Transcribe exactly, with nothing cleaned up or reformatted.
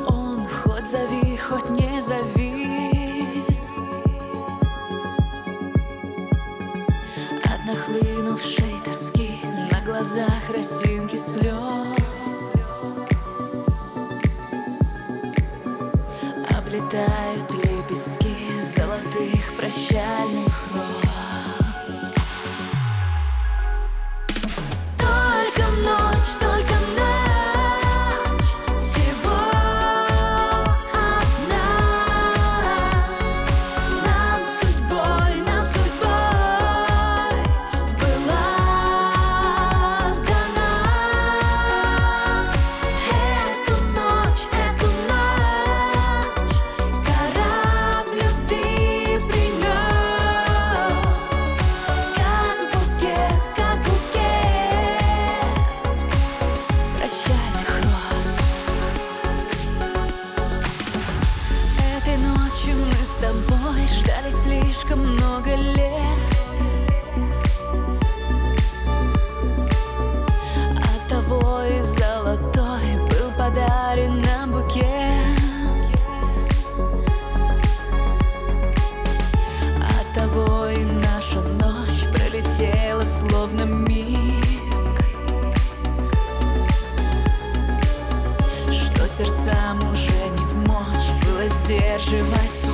Он хоть зови, хоть не зови. От нахлынувшей тоски на глазах росинки слез облетают лепестки золотых прощальных роз. Только ночь, только ночь, всего одна. Нам судьбой, нам судьбой была дана. Эту ночь, эту ночь корабль любви принес, как букет, как букет прощальных роз. Этой ночью мы с тобой ждали слишком много лет. Оттого и золотой был подарен нам букет. Оттого и наша ночь пролетела словно миг, что сердцам уже не вмочь было сдерживать